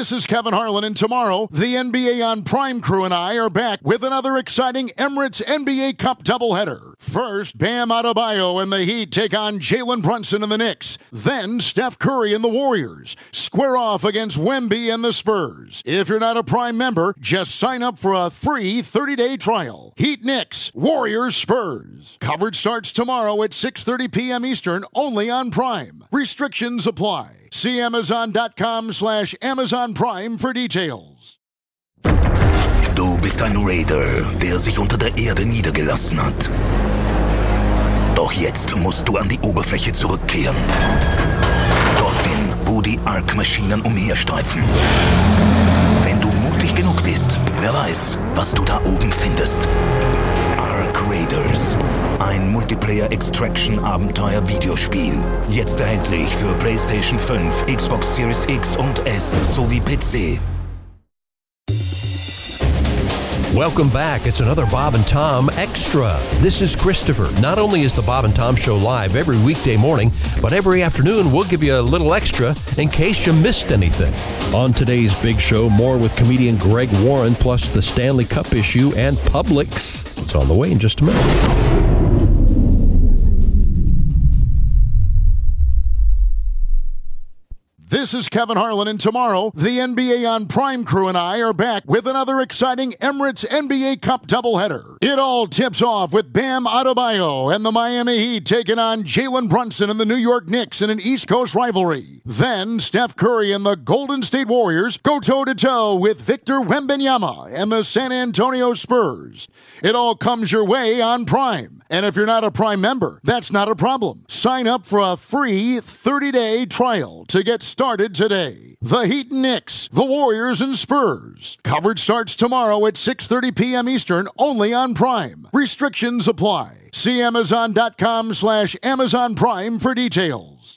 This is Kevin Harlan, and tomorrow, the NBA on Prime crew and I are back with another exciting Emirates NBA Cup doubleheader. First, Bam Adebayo and the Heat take on Jalen Brunson and the Knicks. Then, Steph Curry and the Warriors square off against Wemby and the Spurs. If you're not a Prime member, just sign up for a free 30-day trial. Heat Knicks, Warriors Spurs. Coverage starts tomorrow at 6:30 p.m. Eastern, only on Prime. Restrictions apply. See Amazon.com/Amazon Prime for details. Du bist ein Raider, der sich unter der Erde niedergelassen hat. Doch jetzt musst du an die Oberfläche zurückkehren. Dorthin, wo die Ark-Maschinen umherstreifen. Wenn du mutig genug bist, wer weiß, was du da oben findest. Ark Raiders. Ein Multiplayer-Extraction-Abenteuer-Videospiel. Jetzt erhältlich für PlayStation 5, Xbox Series X und S sowie PC. Welcome back. It's another Bob and Tom Extra. This is Christopher. Not only is the Bob and Tom Show live every weekday morning, but every afternoon we'll give you a little extra in case you missed anything. On today's big show, more with comedian Greg Warren, plus the Stanley Cup issue and Publix. It's on the way in just a minute. This is Kevin Harlan, and tomorrow, the NBA on Prime crew and I are back with another exciting Emirates NBA Cup doubleheader. It all tips off with Bam Adebayo and the Miami Heat taking on Jalen Brunson and the New York Knicks in an East Coast rivalry. Then, Steph Curry and the Golden State Warriors go toe-to-toe with Victor Wembanyama and the San Antonio Spurs. It all comes your way on Prime. And if you're not a Prime member, that's not a problem. Sign up for a free 30-day trial to get started today. The Heat and Knicks, the Warriors and Spurs. Coverage starts tomorrow at 6:30 p.m. Eastern, only on Prime. Restrictions apply. See Amazon.com/Amazon Prime for details.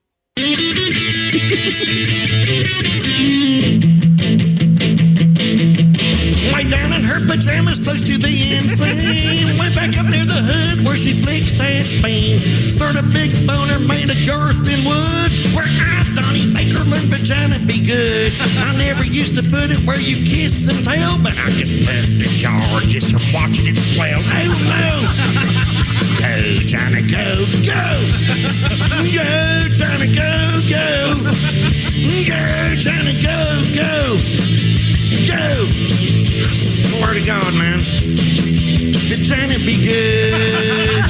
Lay down in her pajamas close to the insane. Went back up near the hood where she flicks that beam. Start a big boner made of girth and wood. Where I, Donnie Bakerland vagina be good. I never used to put it where you kiss and tell, but I could bust a jar just from watching it swell. Oh no! Go, Johnny, go, go! Go, Johnny, go, go! Go, Johnny, go, go! Go! Swear to God, man. Vagina be good.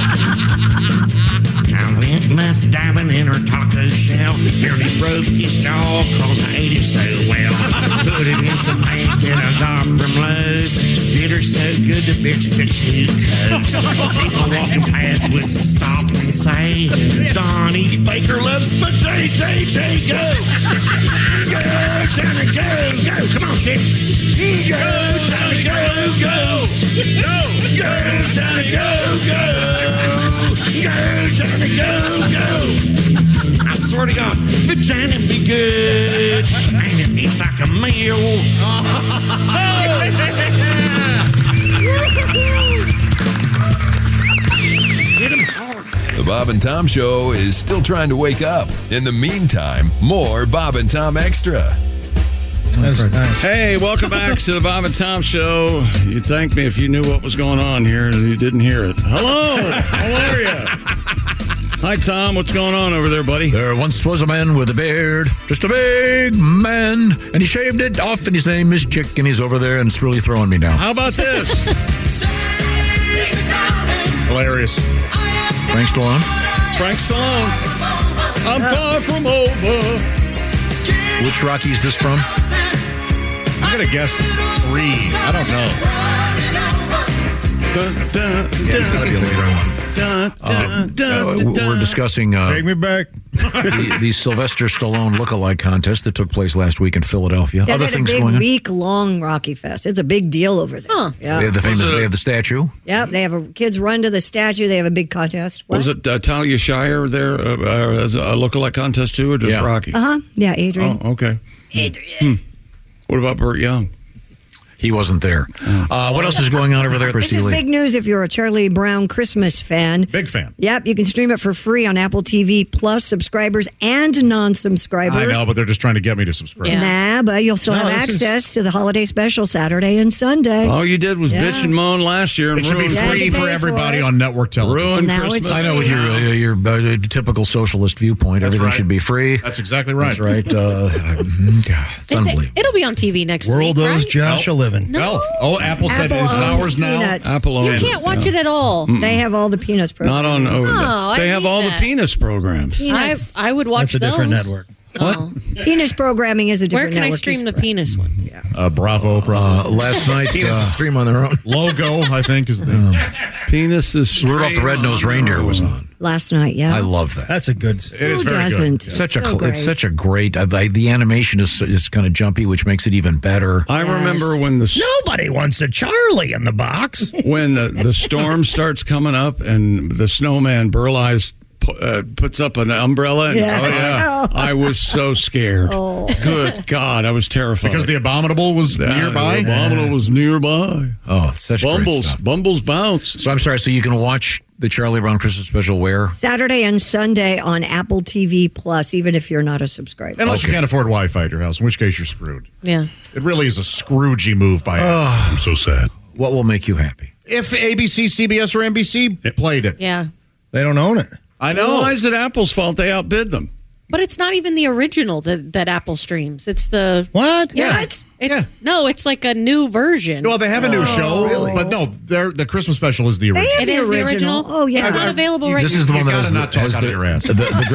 I went muff diving in her taco shell. Nearly broke his jaw cause I ate it so well. Put it in some paint that I got from Lowe's. Did her so good the bitch took 2 coats. People walking past would stop and say, Donnie Baker loves vajayjay. Go! Go, Johnny, go, go! Come on, chick! Go, Johnny, go, go! Go, Johnny, go, go! Go, Johnny, go, go! I swear to God, vagina be good, and it eats like a meal. Get him hard. The Bob and Tom Show is still trying to wake up. In the meantime, more Bob and Tom Extra. That's nice. Hey, welcome back to the Bob and Tom Show. You'd thank me if you knew what was going on here and you didn't hear it. Hello, how are you? Hi, Tom. What's going on over there, buddy? There once was a man with a beard, just a big man, and he shaved it off, and his name is Chick, and he's over there, and it's really throwing me down. How about this? Hilarious. Frank Stallone. Frank Stallone. I'm far from over. Which Rocky is this from? I'm going to guess 3. I don't know. It's got to be a later one. We're discussing Take me back. the Sylvester Stallone look-alike contest that took place last week in Philadelphia. Yeah, Other they had things a big going on. week-long Rocky Fest. It's a big deal over there. Huh. Yeah. They have the famous. They have the statue. Yeah, they have kids run to the statue. They have a big contest. What? Was it Talia Shire there as a look-alike contest too, or just Rocky? Yeah, Adrian. Oh, okay. Adrian. What about Burt Young? He wasn't there. What else is going on over there, Christy This is Lee? big news if you're a Charlie Brown Christmas fan. Big fan. Yep, you can stream it for free on Apple TV Plus subscribers and non-subscribers. I know, but they're just trying to get me to subscribe. Yeah. Nah, but you'll still have access to the holiday special Saturday and Sunday. All you did was bitch and moan last year. And It should be Yeah, free you for pay everybody for it. on network television. Ruined Now Christmas. it's I know with your typical socialist viewpoint, everything right. should be free. That's exactly right. That's right. God, it's unbelievable. It'll be on TV next World week, owes right? Josh a living. Well, Apple said Apple it's owns ours now. Peanuts. Apple You owns can't it, watch yeah. it at all. They have all the Peanuts Not programs. on. I they have need all that. the penis programs. Peanuts. I would watch That's a different those. network. Oh. Penis programming is a Where different can I network. stream He's the correct. penis ones? Bravo. Last night, stream on their own. Logo, I think, is the Penis is Rudolph the Red-Nosed Reindeer was on. Last night, yeah. I love that. That's a good. It is Who very doesn't? good. Such a So great. it's such a great. The animation is kind of jumpy, which makes it even better. I remember when Nobody wants a Charlie in the box. when the storm starts coming up and the snowman Burleigh puts up an umbrella. And, Yeah. I was so scared. Good God, I was terrified. Because the Abominable was nearby? The Abominable was nearby. Oh, such great Bumbles. stuff. Bumbles bounce. So I'm sorry. So you can watch the Charlie Brown Christmas special where? Saturday and Sunday on Apple TV Plus, even if you're not a subscriber. Unless you can't afford Wi-Fi at your house, in which case you're screwed. Yeah. It really is a Scroogey move by Apple. I'm so sad. What will make you happy? If ABC, CBS, or NBC played it. Yeah. They don't own it. I know. Why is it Apple's fault they outbid them? But it's not even the original that Apple streams. It's the What? Yeah. What? It's no, it's like a new version. Well, they have a new show, but no, the Christmas special is the They original. have It is the original. Oh, yeah. It's not available right This now. is the one You that has gotta not talk has out of your ass.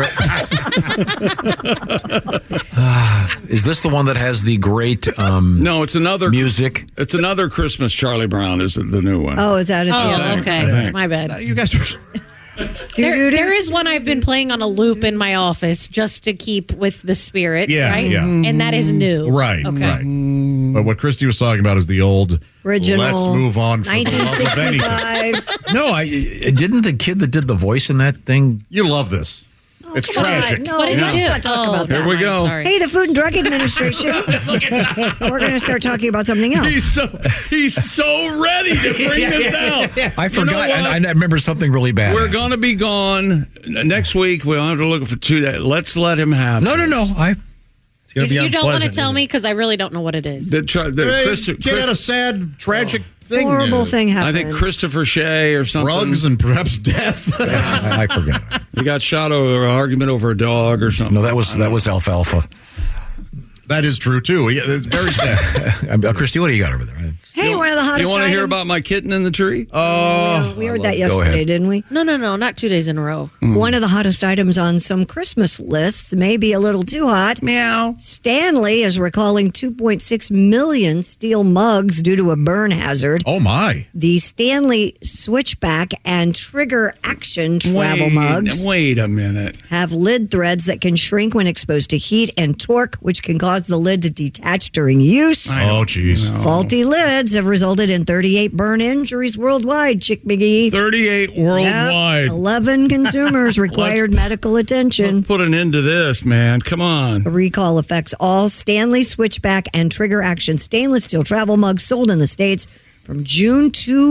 Is this the one that has the great No, it's another music? It's another Christmas Charlie Brown is the new one. Oh, is that it? Oh, okay. My bad. You guys are... There is one I've been playing on a loop in my office just to keep with the spirit, Yeah, right? yeah. And that is new. Right, Okay. right. But what Christy was talking about is the old Original. Let's move on for the love of anything. 1965. No, I didn't the kid that did the voice in that thing. You love this. It's come on. tragic. No, What did let's he do? not talk about Here that. we go. Sorry. Hey, the Food and Drug Administration. We're going to start talking about something else. He's so ready to bring this out. I forgot. You know what? I remember something really bad. We're going to be gone next week. We'll have to look for 2 days. Let's let him have No. this. It's going to be You don't want to unpleasant, tell isn't me it? because I really don't know what it is. The Hey, kid had a sad, tragic thing. Horrible thing I happened. think Christopher Shea or something. Drugs and perhaps death. I forget. He got shot over an argument over a dog or something. No, that was alfalfa. That is true, too. Yeah, it's very sad. Christy, what do you got over there? Hey, one of the hottest You want to hear items- about my kitten in the tree? We heard that Go yesterday, ahead. didn't we? No, not 2 days in a row. One of the hottest items on some Christmas lists, maybe a little too hot. Meow. Stanley is recalling 2.6 million steel mugs due to a burn hazard. Oh, my. The Stanley Switchback and Trigger Action travel mugs Wait a minute. have lid threads that can shrink when exposed to heat and torque, which can cause the lid to detach during use. Oh, jeez. Faulty lids have resulted in 38 burn injuries worldwide, Chick McGee. 38 Yep. worldwide. 11 consumers required medical attention. Let's put an end to this, man. Come on. The recall affects all Stanley Switchback and Trigger Action stainless steel travel mugs sold in the States from June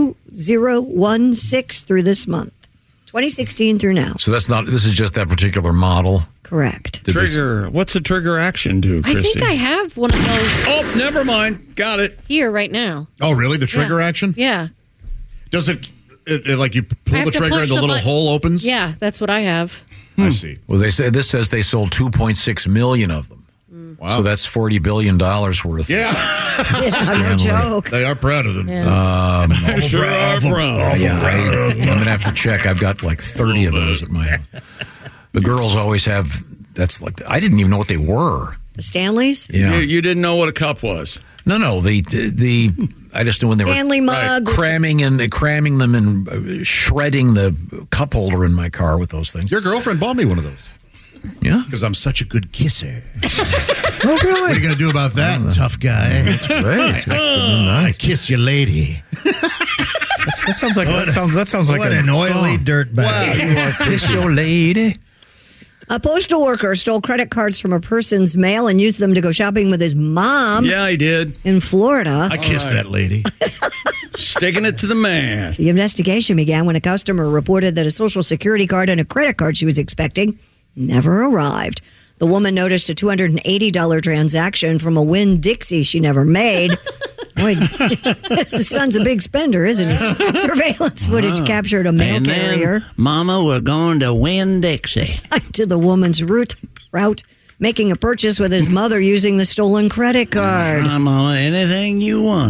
2016 through this month, 2016 through now. So this is just that particular model. Correct. Trigger. What's a trigger action do, I Christy? think I have one of those Oh, never mind. Got it. here right now. Oh, really? The trigger action? Yeah. Does it like you I pull have the to trigger push and the the little button. hole opens? Yeah, that's what I have. I see. Well, this says they sold 2.6 million of them. Wow. So that's $40 billion worth. Yeah. Yeah, no joke. They are proud of them. You sure are proud. Yeah, I'm going to have to check. I've got like 30 of those at my house. The girls always have. That's like I didn't even know what they were. The Stanleys? Yeah. You didn't know what a cup was. No. The I just knew when they Stanley were mug. cramming them and shredding the cup holder in my car with those things. Your girlfriend bought me one of those. Yeah. Because I'm such a good kisser. Oh, really? What are you going to do about that, tough guy? That's great. That's I kiss your lady. That sounds like What an oily dirtbag. Wow, you are kiss your lady. A postal worker stole credit cards from a person's mail and used them to go shopping with his mom. Yeah, he did. In Florida. I kissed that lady. Sticking it to the man. The investigation began when a customer reported that a Social Security card and a credit card she was expecting never arrived. The woman noticed a $280 transaction from a Winn-Dixie she never made. Boy, the son's a big spender, isn't he? Surveillance footage captured a mail carrier. Mama, we're going to Winn-Dixie. To the woman's route, making a purchase with his mother using the stolen credit card. Mama, anything you want.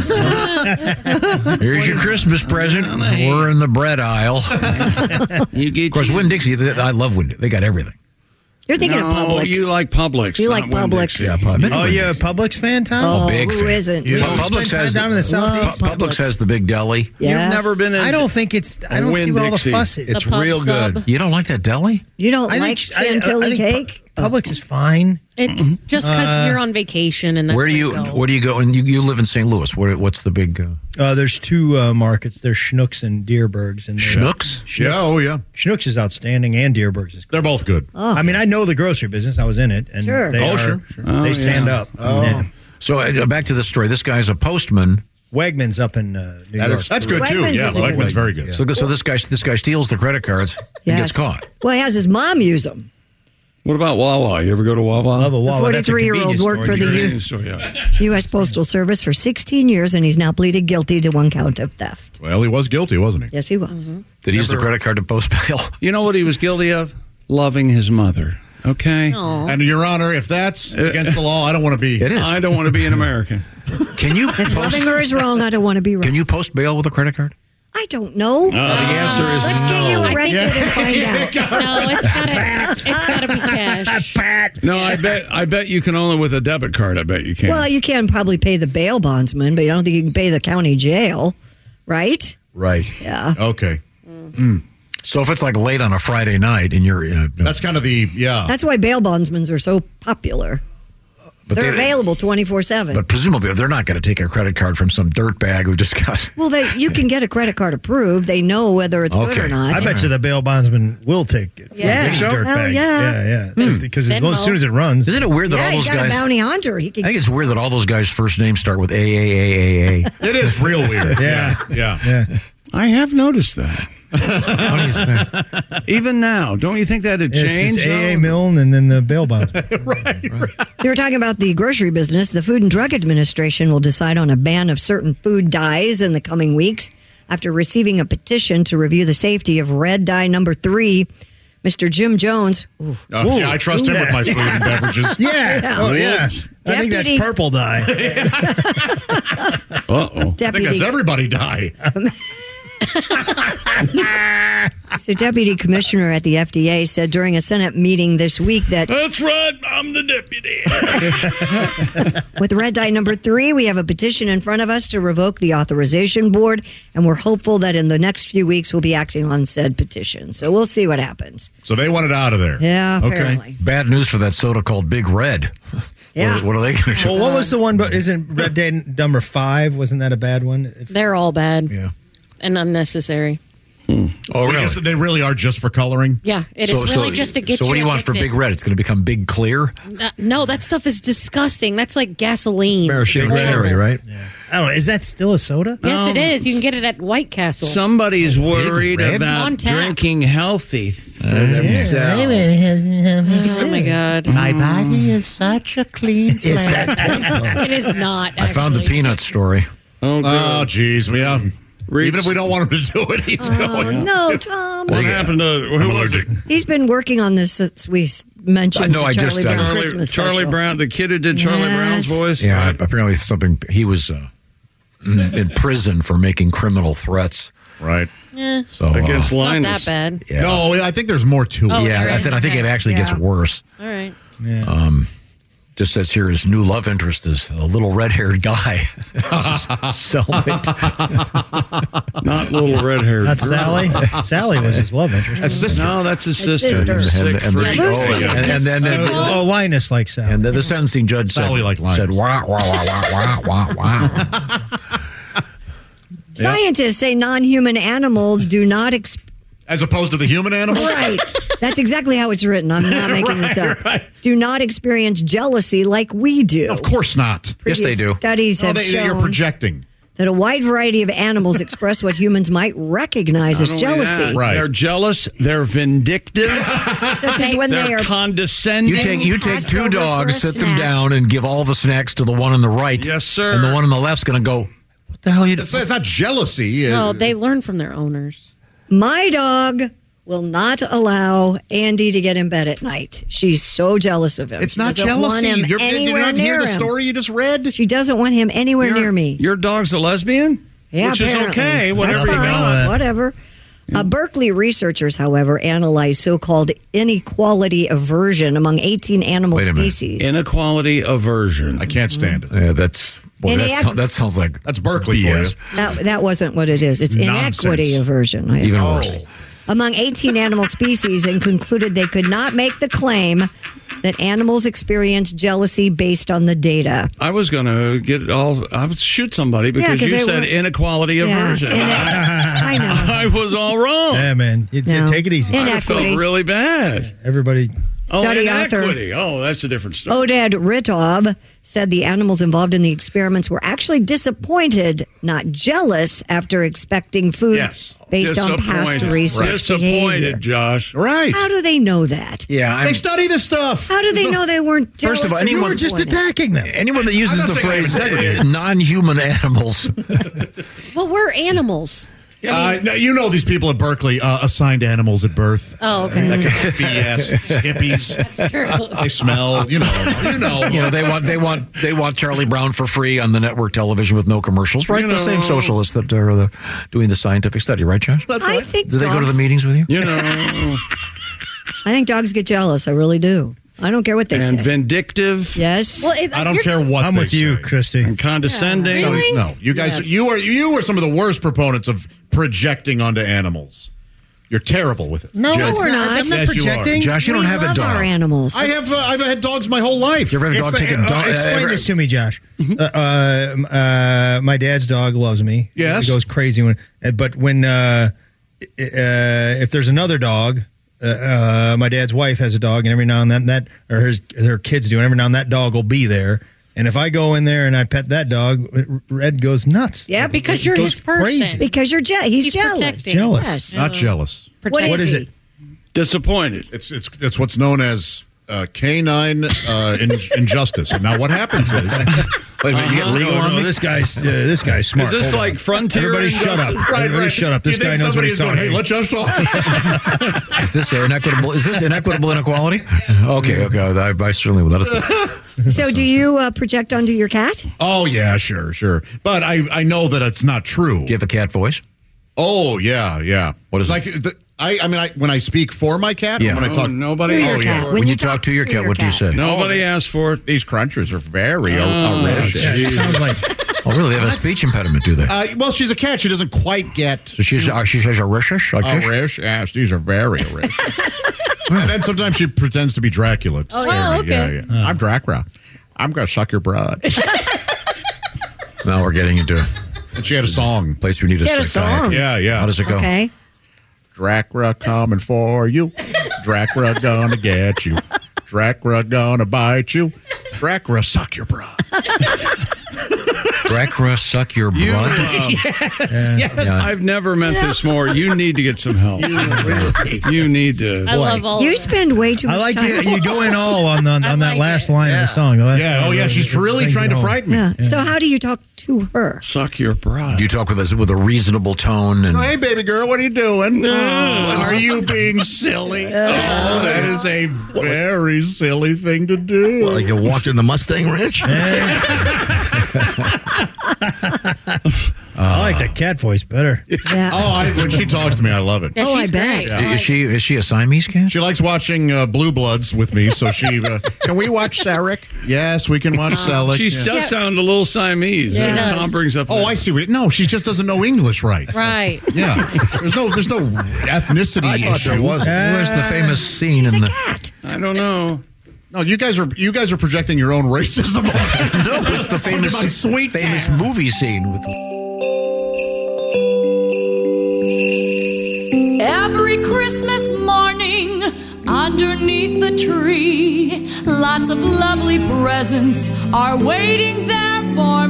Here's your Christmas present. We're in the bread aisle. Of course, Winn-Dixie, I love Winn-Dixie. They got everything. You're thinking of Publix. Oh, you like Publix. You like Publix. Yeah, Publix. Oh, you're a Publix fan, Tom? Oh, big who fan. isn't? Yeah. Publix has down in the southeast. Publix has the big deli. Yes. You've never been in. I don't think it's. I don't see what all the Winn-Dixie. fuss is. The pub sub. You don't like that deli? You don't I like think- I chantilly think cake? Publix is fine. It's just because you're on vacation and that's Where do you go? And you live in St. Louis. What's the big There's two markets. There's Schnucks and Dierbergs. And Schnucks? Yeah, oh yeah. Schnucks is outstanding, and Dierbergs is. They're both good. I mean, I know the grocery business. I was in it, and Sure. they Sure. they stand up. Oh. Yeah. So back to the story. This guy's a postman. Wegmans up in New York. That's good too. Wegmans Yeah, is a good Wegmans one. very good. So this guy steals the credit cards and gets caught. Well, he has his mom use them. What about Wawa? You ever go to Wawa? Love a Wawa. That's a 43-year-old convenience worked store. for the Convenience store, yeah. U.S. Postal Service for 16 years, and he's now pleaded guilty to one count of theft. Well, he was guilty, wasn't he? Yes, he was. Did he use the credit card to post bail? You know what he was guilty of? Loving his mother. Okay? And Your Honor, if that's against the law, I don't want to be. It is. I don't want to be an American. Can you If loving her is wrong, I don't want to be wrong. Can you post bail with a credit card? I don't know. The answer is Let's get you no. arrested and find out. No, it's gotta be cash. No, I bet you can only with a debit card. I bet you can. Well, you can probably pay the bail bondsman, but I don't think you can pay the county jail, right? Right. Yeah. Okay. So if it's like late on a Friday night and you're... That's kind of the, That's why bail bondsmen are so popular. But They're available 24/7. But presumably they're not going to take a credit card from some dirtbag who just got... Well, you can get a credit card approved. They know whether it's good or not. I bet you the bail bondsman will take it. Yeah. Big Hell dirtbag. yeah. Yeah. Because as soon as it runs. Isn't it weird that all he's those got guys... a bounty hunter. He I think it's weird that all those guys' first names start with AAAAA. It is real weird. Yeah. I have noticed that. Even now, don't you think that had changed? It's A.A. Milne and then the bail bondsman. right. You were talking about the grocery business. The Food and Drug Administration will decide on a ban of certain food dyes in the coming weeks after receiving a petition to review the safety of red dye number 3. Mr. Jim Jones. Yeah, I trust him with my food and beverages. Yeah. Oh, yeah. I think Deputy- that's purple dye. Uh-oh. I think that's everybody dye. So Deputy Commissioner at the FDA said during a Senate meeting this week that That's right, I'm the deputy. with red dye number 3, we have a petition in front of us to revoke the authorization board, and we're hopeful that in the next few weeks we'll be acting on said petition. So we'll see what happens. So they want it out of there. Yeah, Okay. apparently. Bad news for that soda called Big Red. Yeah. What are they going to do? Well, what was the one? But isn't red dye number 5? Wasn't that a bad one? They're all bad. Yeah. And unnecessary. Oh, really? They really are just for coloring? Yeah, it is really just to get you So what do you want for addicted. Big Red? It's going to become Big Clear? No, that stuff is disgusting. That's like gasoline. right? I don't know. Is that still a soda? Yes, it is. You can get it at White Castle. Somebody's worried Red? about On tap. drinking healthy for themselves. Oh my God. My body is such a clean plant. It is not. I found the actually. peanut story. Oh, geez. We have. Even if we don't want him to do it, he's going. No, Tom. What happened to who was it? He's been working on this since we mentioned No, the I Charlie just- Brown Charlie, Christmas Charlie special. Brown, the kid who did Charlie Yes. Brown's voice. Yeah, apparently something. He was in prison for making criminal threats. Right. So Against Not Linus. that bad. Yeah. No, I think there's more to Oh, it. Yeah, there is? I think it Okay. actually gets Yeah. worse. All right. Just says here his new love interest is a little red-haired guy. Cellmate. Not little red-haired. Not Sally. Sally was his love interest. That's sister. No, that's his That's sister. sister. Sick freak. and then Linus likes Sally. and then the sentencing judge said, Sally like Linus. said wow, wow, wow, wow, wow, wow. Scientists say non-human animals do not As opposed to the human animals? Right. That's exactly how it's written. I'm not making this up. Right. Do not experience jealousy like we do. Of course not. Previous Studies have You're shown projecting. that a wide variety of animals express what humans might recognize as jealousy. Right. They're jealous. They're vindictive. Such as when they're they are condescending. You take Passed two over for a dogs, sit them snack. down, and give all the snacks to the one on the right. Yes, sir. And the one on the left's going to go, what the hell are you doing? It's not jealousy. No, they learn from their owners. My dog will not allow Andy to get in bed at night. She's so jealous of him. It's She not doesn't want jealousy. him Did you anywhere not hear near the him. story you just read? She doesn't want him anywhere near me. Your dog's a lesbian? Yeah, Which is apparently. okay. That's Whatever you fine. got. Whatever. Berkeley researchers, however, analyzed so-called inequality aversion among 18 animal Wait a minute. species. Inequality aversion. I can't stand it. Yeah, that's that sounds like That's Berkeley BS. for you. That wasn't what it is. It's Nonsense. inequity aversion. I Even apologize. worse. Among 18 animal species, and concluded they could not make the claim that animals experience jealousy based on the data. I was going to I would shoot somebody because 'cause you they said were- inequality aversion. I know. I was all wrong. Yeah, man. No. Take it easy. I felt really bad. Everybody. Study author inequity. Oh, that's a different story. Oded Ritov said the animals involved in the experiments were actually disappointed, not jealous, after expecting food based on past research behavior. Disappointed, Josh. Right. How do they know that? Yeah, They study this stuff. How do they know they weren't jealous? First of all, or anyone disappointed? attacking them. Anyone that uses I'm the not saying phrase integrity. non-human animals. Well, we're animals. Now, you know these people at Berkeley assigned animals at birth. Oh, okay. That kind of BS. Hippies. That's true. They smell. You know. They want Charlie Brown for free on the network television with no commercials, right? The same socialists that are doing the scientific study, right, Josh? I think Do they go to the dogs- meetings with you? You know. I think dogs get jealous. I really do. I don't care what they And say. vindictive. Yes. Well, I don't care what I'm they with you, say. Christy. And condescending. Really? No, you guys, Yes. you are some of the worst proponents of projecting onto animals. You're terrible with it. No, we're not. I'm not Yes, you are. projecting. Josh, you don't We have a love our dog. animals. I've had dogs my whole life. You ever have a dog take a dog? Explain this to me, Josh. My dad's dog loves me. Yes. He goes crazy but when if there's another dog, my dad's wife has a dog, and every now and then her kids do, and every now and then that dog will be there. And if I go in there and I pet that dog, Red goes nuts. Yeah, because you're Goes his person. crazy. Because you're he's jealous. protecting. Jealous. Yes. Not jealous. What What is is he? it? Disappointed. It's what's known as canine injustice. And now what happens is Wait a minute, you get legal on me? This guy's smart. Is this Hold like on. frontier Everybody shut up. injustice? Everybody shut up. This you guy think knows what somebody he's is going, talking hey, let Josh talk. Is this inequitable? Is this inequitable inequality? Okay. I certainly will. Let us. So do you project onto your cat? Oh, yeah, sure. But I know that it's not true. Do you have a cat voice? Oh, yeah. What is like, it? when I speak for my cat, Yeah. or when I talk, Nobody To your asked cat. for it. When you talk to your cat, what do you say? Nobody asked for it. These crunchers are very Oh, rich. It sounds like Oh, really? They have a speech impediment, do they? Well, she's a cat. She doesn't quite get. So she says a rishish? Rish, yes, these are very rich. And then sometimes she pretends to be Dracula. to scare me. okay. Yeah. I'm Dracula. I'm going to suck your blood. Now we're getting into And she had a song. place we need She had a a psychiatrist. song. Yeah. How does it go? Okay. Dracula coming for you. Dracula gonna get you. Dracula gonna bite you. Dracula suck your blood. Dracula suck your blood? Yes. I've never meant this more. You need to get some help. You need to. I love all You of it. spend way too much I like time. you go in all on that like last it. line of the song. Yeah. Oh, yeah. She's really trying to frighten me. Yeah. So how do you talk to her? Suck your bride. Do you talk with a reasonable tone? And Hey, baby girl, what are you doing? Are you being silly? Oh, that is a very silly thing to do. Like you walked in the Mustang Ranch? I like the cat voice better. Yeah. Oh, when she talks to me, I love it. Yeah, Oh, she's I bet. great. Is she a Siamese cat? She likes watching Blue Bloods with me, so she... can we watch Sarek? Yes, we can watch Selleck. She does sound a little Siamese. Yeah. And She Tom does. brings up. Oh, I see. No, she just doesn't know English right. Right. Yeah. There's no ethnicity I thought issue. there was. Where's the famous scene She's in a the? cat. I don't know. No, you guys are projecting your own racism. No, it's the famous My sweet famous movie scene with. Yeah, every Christmas morning underneath the tree. Lots of lovely presents are waiting there for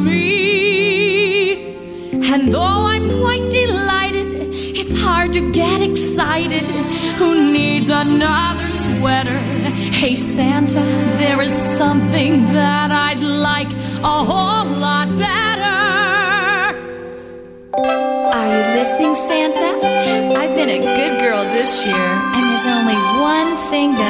me. And though I'm quite delighted, it's hard to get excited. Who needs another sweater? Hey Santa, there is something that I'd like a whole lot better. Are you listening, Santa? I've been a good girl this year, and there's only one thing that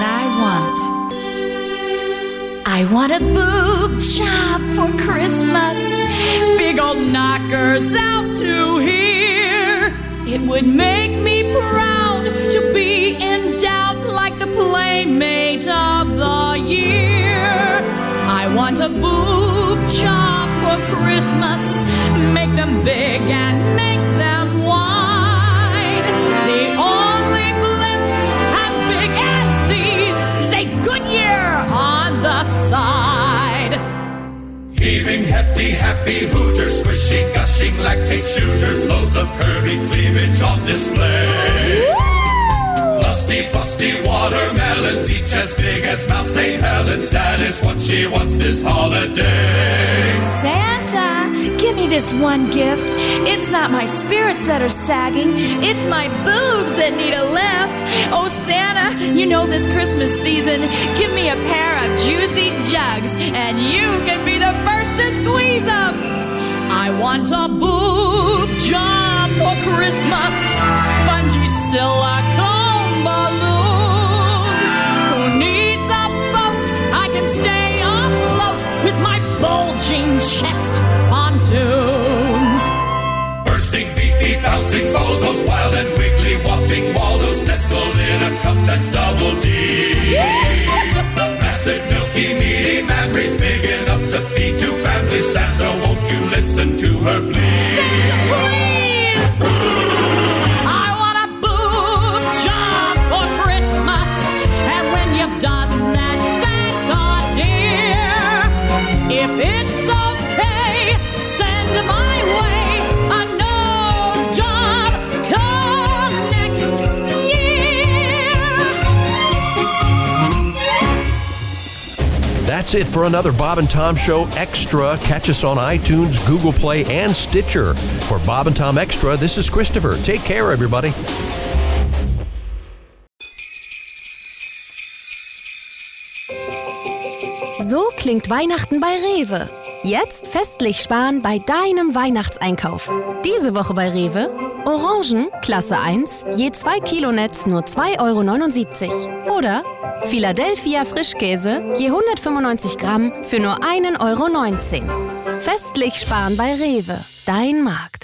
I want a boob job for Christmas. Big old knockers out to here. It would make me proud to be endowed like the Playmate of the Year. I want a boob job for Christmas. Make them big and make them wide. The only blimps as big as these say Goodyear on the side. Heaving, hefty, happy hooters, squishy, gushing, lactate shooters, loads of curvy cleavage on display. Lusty, busty watermelons, each as big as Mount St. Helens. That is what she wants this holiday. Santa, give me this one gift. It's not my spirits that are sagging. It's my boobs that need a lift. Oh, Santa, you know this Christmas season, give me a pair of juicy jugs, and you can be the first to squeeze them. I want a boob job for Christmas. Spongy silicone balloons. Who needs a boat? I can stay afloat with my bulging chest pontoons. Bursting, beefy, bouncing bozos, wild and wiggly, whopping Waldos, nestled in a cup that's double D. Massive, milky, meaty memories, big enough to feed two families. Santa, won't you listen to her please? Santa, please! I want a boob job for Christmas. And when you've done that, Santa dear, if it's okay, send my way a nose job come next year. That's it for another Bob and Tom Show Extra. Catch us on iTunes, Google Play, and Stitcher. For Bob and Tom Extra, this is Christopher. Take care, everybody. So klingt Weihnachten bei Rewe. Jetzt festlich sparen bei deinem Weihnachtseinkauf. Diese Woche bei Rewe: Orangen, Klasse 1, je 2 Kilo Netz nur 2,79 €. Oder Philadelphia Frischkäse, je 195 Gramm für nur 1,19 €. Festlich sparen bei Rewe. Dein Markt.